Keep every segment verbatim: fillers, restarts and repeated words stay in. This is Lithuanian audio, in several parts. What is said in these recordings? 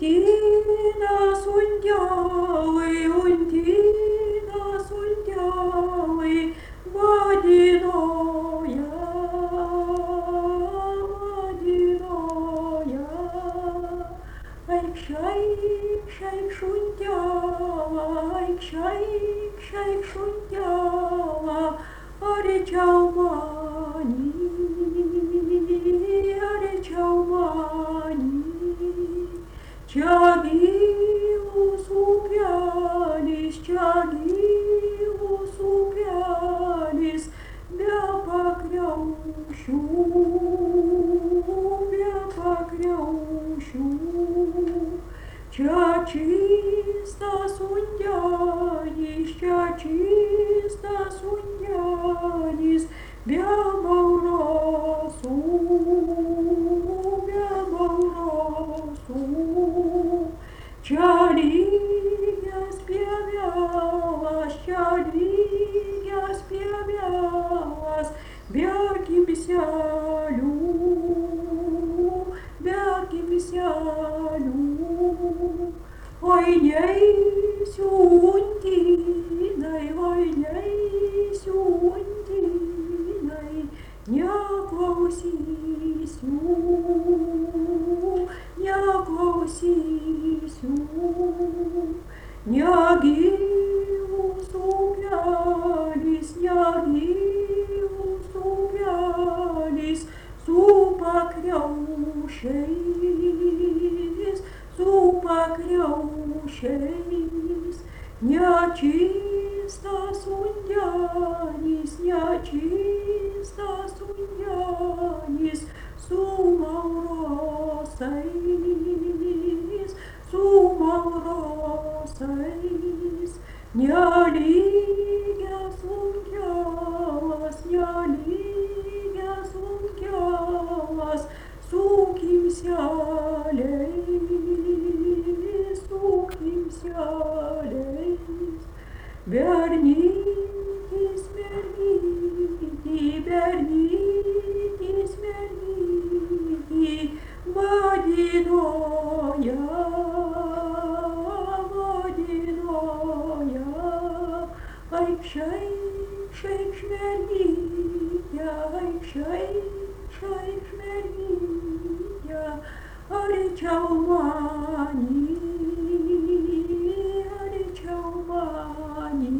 Унтина сундявый, унтина сундявый, водяная, водяная. Айк шайк, шайк шундява, айк шайк, шайк шундява, аре чаумани, аре чаумани. Чаги усупялись, чаги усупялись, бя покряущу, бя покряущу. Чачисто сундянись, чачисто сундянись, бя маурасу, бя маурасу. Чалия спевялась, чалия спевялась, бяки писялю, бяки писялю. Ой, ней сюндиной, ой, ней сюндиной, няклаусисю, няклаусисю. Няги усуплялись, няги усуплялись, супокряущись, супокряущись. Нячисто сундянись, нячисто сундянись, сумауросais, сумауросais. Нялия сундялась, нялия сундялась, сукимсялей, сукимсялей. Вернитесь, верните, вернитесь, верните, водяная, водяная. Айк шайк, шайк шмерния, айк шайк, шайк шмерния, аре чаумани, аре чаумани.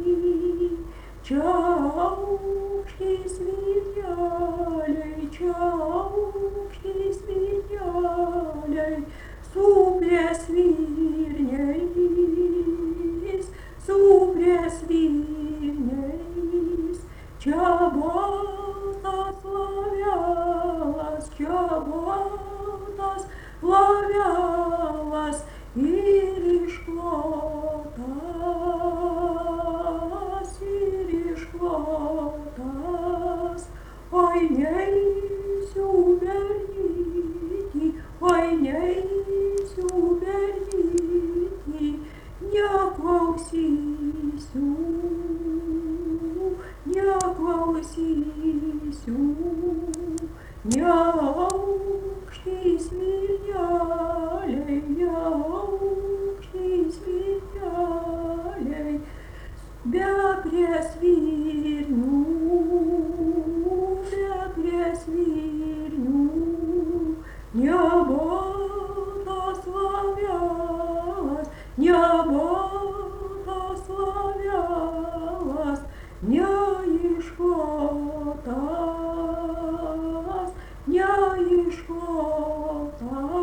Чаушки свинялей, чаушки свинялей, супле свирнейс, супле свирнейс. Чабота славялась, чабота славялась, иришклотас, иришклотас. Ой, нейсю верните, ой, нейсю верните, няклаусисю, няклаусисю. Няушки свинялей, няушки свинялей, бя пресвирню, бя пресвирню. Нябота славялась, нябота славялась, няишклотас, няишклотас.